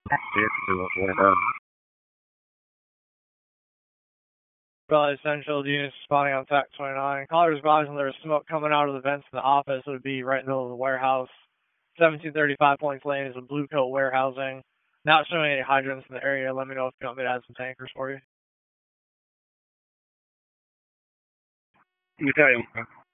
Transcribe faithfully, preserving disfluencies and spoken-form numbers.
Valley Central units spotting on T A C twenty-nine. Callers advising there was smoke coming out of the vents in the office. It would be right in the middle of the warehouse. seventeen thirty-five Points Lane is a blue coat warehousing. Not showing any hydrants in the area. Let me know if you want me to add some tankers for you. You tell him.